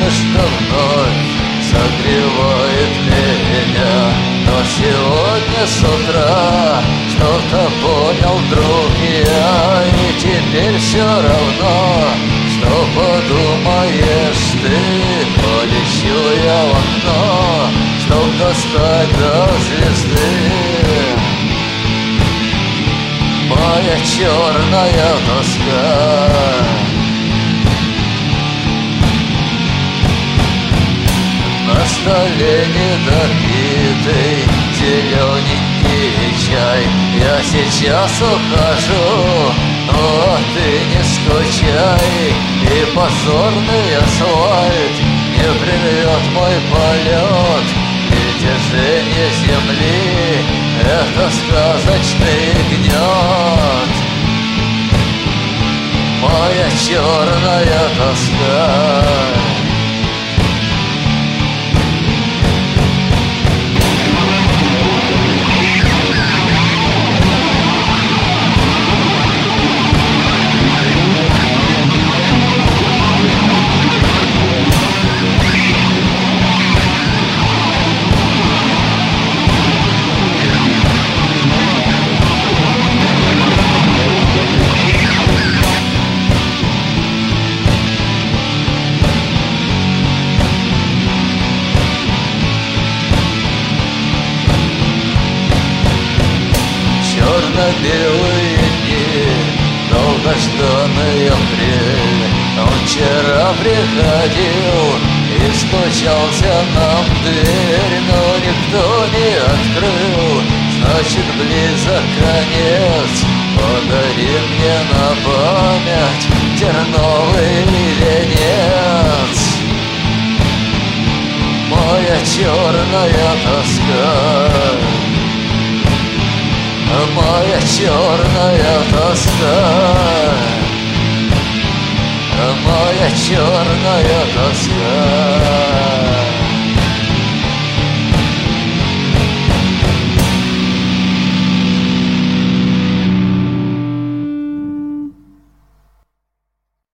солнышко вновь согревает меня. Но сегодня с утра что-то понял, друг, я, и теперь все равно, что подумаешь ты. Полечу я в окно, чтоб достать до звезды. Моя черная тоска. На столе недопитый зелененький чай. Я сейчас ухожу, но ты не скучай. И позорный асфальт не прервет мой полет. Притяжение земли — это сказочный гнет. Моя черная тоска. Черно-белые дни, долгожданный апрель. Он вчера приходил и стучался нам в дверь, но никто не открыл, значит, близок конец. Подари мне на память терновый венец. Моя черная тоска. Моя черная тоска. Моя черная тоска.